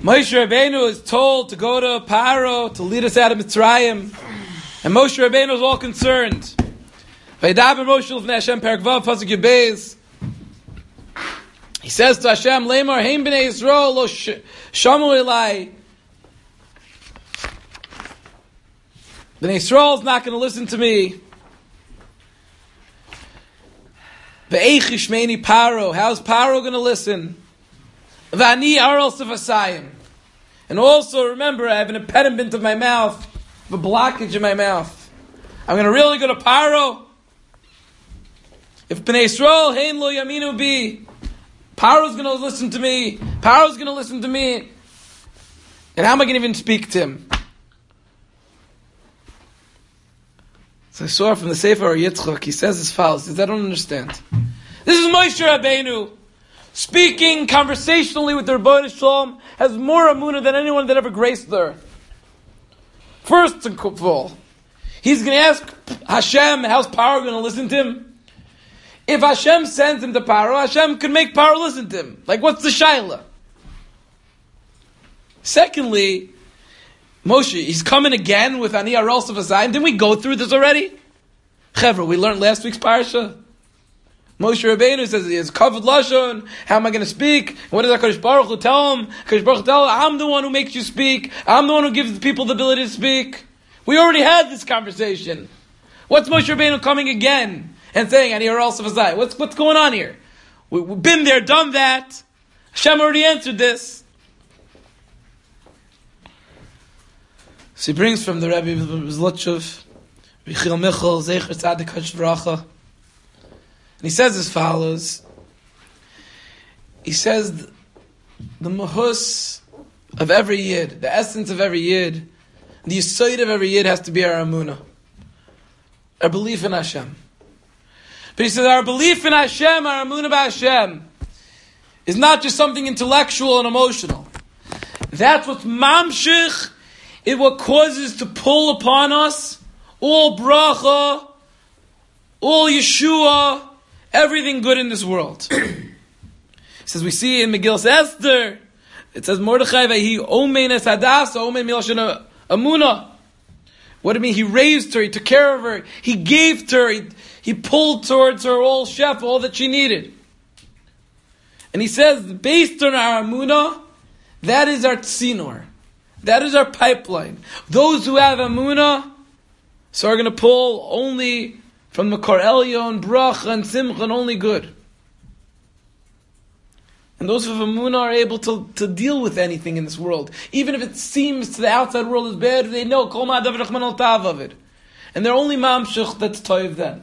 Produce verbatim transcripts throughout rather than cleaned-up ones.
Moshe Rabbeinu is told to go to Paro to lead us out of Mitzrayim, and Moshe Rabbeinu is all concerned. Vaydaber Moshe l'fnei Hashem Perek Vav Pasuk Yubez. He says to Hashem, Lemar Heim b'nei Yisrael lo shamu elai. B'nei Yisrael is not going to listen to me. Ve'eich yishmeini Paro. How's Paro going to listen? V'ani aral sefasayim. And also remember, I have an impediment of my mouth, a blockage in my mouth. I'm going to really go to Paro. If B'nai Yisrael hein lo yaminu bi, Paro's going to listen to me. Paro's going to listen to me. And how am I going to even speak to him? So I saw from the Sefer Yitzchak, he says as follows. He says, I don't understand. This is Moshe Rabbeinu speaking conversationally with the Rebbeinu Shalom, has more amunah than anyone that ever graced the earth. First of all, he's going to ask Hashem, how's Paro going to listen to him? If Hashem sends him to Paro, Hashem can make Paro listen to him. Like, what's the shaila? Secondly, Moshe, he's coming again with Ani Aral Sefasayim. Didn't we go through this already? Chevra, we learned last week's parasha. Moshe Rabbeinu says he has kavod lashon. How am I going to speak? What does HaKadosh Baruch Hu tell him? HaKadosh Baruch Hu tell him, I'm the one who makes you speak. I'm the one who gives the people the ability to speak. We already had this conversation. What's Moshe Rabbeinu coming again and saying, Ani Aral Sefasayim? What's, what's going on here? We, we've been there, done that. Hashem already answered this. So he brings from the Rebbe Zlotchev, Yechiel Michal, Zecher Tzadik HaShavracha. And he says as follows. He says the mahus of every yid, the essence of every yid, the yisoid of every yid has to be our amunah, our belief in Hashem. But he says our belief in Hashem, our amunah by Hashem, is not just something intellectual and emotional. That's what's mamshich, it what causes to pull upon us all bracha, all Yeshua, everything good in this world. It says, we see in Megillah Esther, it says, Mordechai vayhi omein es hadasa, omein milashon amuna. What do you mean? He raised her, he took care of her, he gave to her, he, he pulled towards her all chef, all that she needed. And he says, based on our amunah, that is our tzinor. That is our pipeline. Those who have amunah, so are going to pull only from the Makor Elyon, Bracha, and Simcha, and only good. And those who have amunah are able to, to deal with anything in this world. Even if it seems to the outside world is bad, they know, Kol Ma'adav Rachman Al Tav of it. And they're only Mamshech that's toiv then.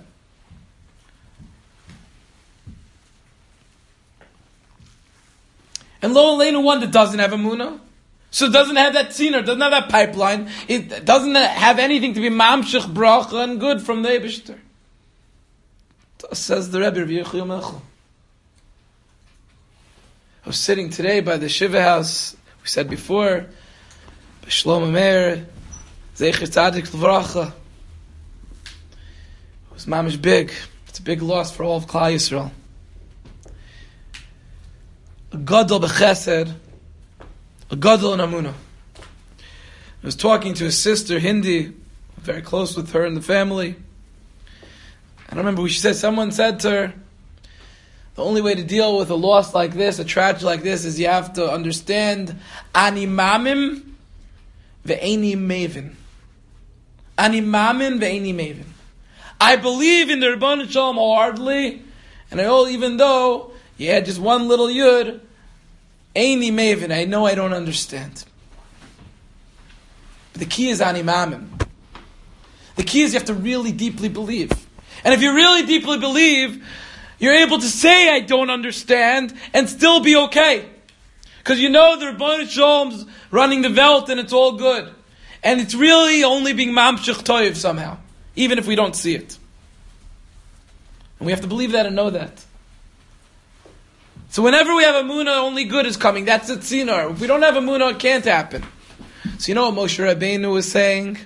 And lo aleinu, one that doesn't have amunah, so it doesn't have that tziner, doesn't have that pipeline, it doesn't have anything to be Mamshech, Bracha, and good from the Eibishter. Says the Rebbe, Yechiel Michal. I was sitting today by the Shiva house, we said before, by Shlomo Meir, Zecher Tzadik L'Vracha. It was mamish big. It's a big loss for all of Klal Yisrael. A gadol b'chesed, a gadol in amunah. I was talking to his sister, Hindi, very close with her and the family. I remember we said, someone said to her, the only way to deal with a loss like this, a tragedy like this, is you have to understand ani mamim ve'eni mavin. Ani mamim ve'eni mavin. I believe in the Rebbeinu Shalom wholeheartedly, and I all, even though you had just one little yud, eini mavin, I know I don't understand. But the key is ani mamim. The key is you have to really deeply believe. And if you really deeply believe, you're able to say, I don't understand, and still be okay. Because you know the Rebbeinu Shalom's running the Welt and it's all good. And it's really only being mamshech toiv somehow, even if we don't see it. And we have to believe that and know that. So whenever we have amunah, only good is coming. That's the tzinor. If we don't have amunah, it can't happen. So you know what Moshe Rabbeinu was saying?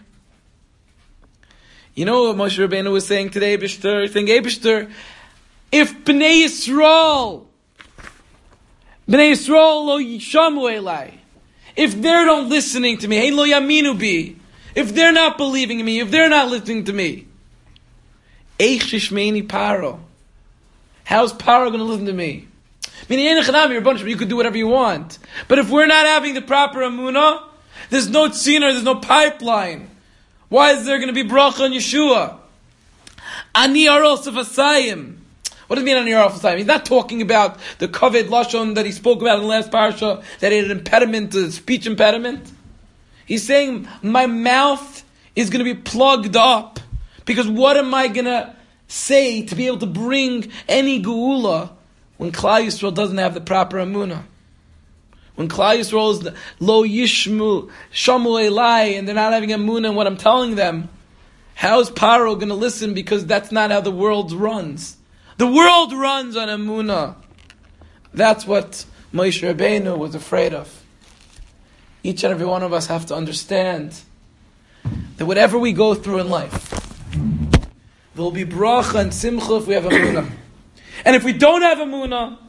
You know what Moshe Rabbeinu was saying today, Eibishter? Saying, Eibishter, if Bnei Yisrael, Bnei Yisrael lo yishamu elai, if they're not listening to me, hey lo yaminu bi, if they're not believing in me, if they're not listening to me, eich shishmeini paro, how's Paro going to listen to me? Meaning, you could do whatever you want. But if we're not having the proper amunah, there's no tziner, there's no pipeline. Why is there going to be bracha and Yeshua? Ani aros of asayim. What does it mean ani aros of asayim? He's not talking about the kaved lashon that he spoke about in the last parsha, that he had an impediment, a speech impediment. He's saying, my mouth is going to be plugged up. Because what am I going to say to be able to bring any geula when Klal Yisrael doesn't have the proper amunah? When Klal Yisrael is lo yishmu, shamu elai, and they're not having amunah in what I'm telling them, how is Paro going to listen? Because that's not how the world runs. The world runs on amunah. That's what Moshe Rabbeinu was afraid of. Each and every one of us have to understand that whatever we go through in life, there will be bracha and simcha if we have amunah. And if we don't have amunah,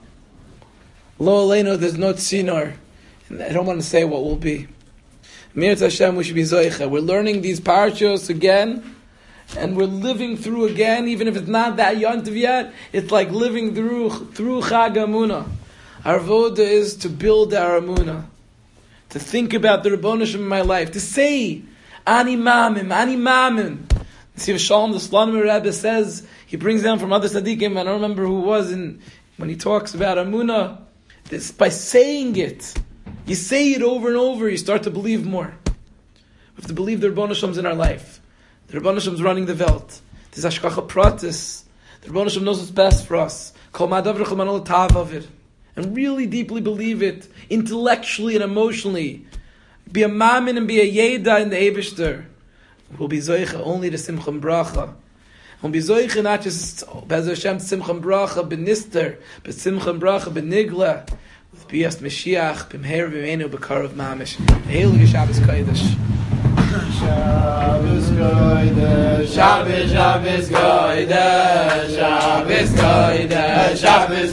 lo aleinu, there's no tzinor. And I don't want to say what will be. Mirz Hashem, we should be zoicha. We're learning these parashos again, and we're living through again, even if it's not that yontiv yet, it's like living through through Chag Amunah. Our voda is to build our amunah, to think about the Rebbeinu Shem in my life, to say, Ani mamim, Ani mamim. See, Shalom, the Slonim Rebbe says, he brings down from other tzaddikim, I don't remember who it was, and when he talks about amunah, this, by saying it, you say it over and over, you start to believe more. We have to believe the Rebbeinu Shem's in our life. The Rebbeinu Shem's running the Welt. There's Hashgacha Pratis. The Rebbeinu Shem knows what's best for us. Kol ma'adav v'chol ma'anol ta'av of it. And really deeply believe it, intellectually and emotionally. Be a mamin and be a yeda in the Eibishter. We'll be zoicha only to simcha and bracha. We'll be zoicha not just Be'ez Hashem simcha and bracha b'nister, but simcha and bracha b'nigla. With B'yas Mashiach, b'mher v'meinu b'karav mamish. Heilige Shabbos Kodesh. Shabbos Kodesh, Shabbos, Shabbos Kodesh, Shabbos Kodesh, Shabbos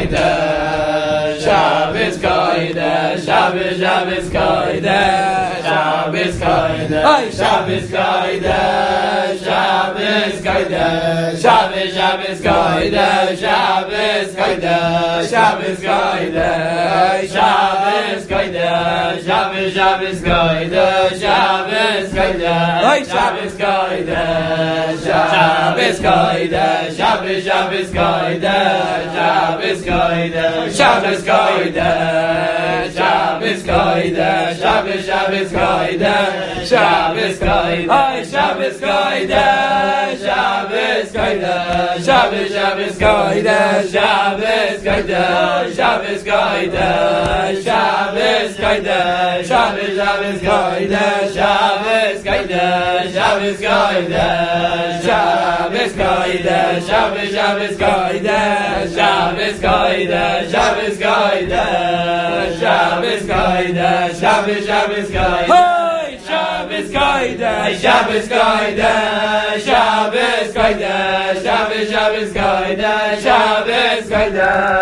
Kodesh, Shabbos Kodesh, Shabbos, Shabbos Kodesh, Shabbos Kodesh, Shabbos Kodesh, Shabbos Kodesh, Shabbos, Shabbos Kodesh, Shabbos Kodesh, Shabbos Kodesh, Shabbos Kodesh, Shabbos, Shabbos Kodesh, Shabbos Kodesh, Shabbos Kodesh, Shabbos Kodesh, Shabbos, Shabbos Kodesh, Shabbos Kodesh, Shabbos Kodesh, Shabbos Kodesh, Shabbos, Shabbos Kodesh, Shabbos Kodesh, Shabbos Kodesh, Shabbos Kodesh, Shabbos, Shabbos Kodesh, Shabbos Kodesh, Shabbos Kodesh, Shabbos Kodesh, Shabbos, Shabbos Kodesh, Shabbos Kodesh, Shabbos Kodesh, Shabbos Kodesh, Shabbos, Shabbos Kodesh, Shabbos Kodesh, Shabbos Kodesh, Shabbos Kodesh, Shabbos, Shabbos Kodesh. Shabbos Kodesh, Shabbos Kodesh, Shabbos Kodesh, Shabbos, Shabbos Kodesh, Shabbos Kodesh.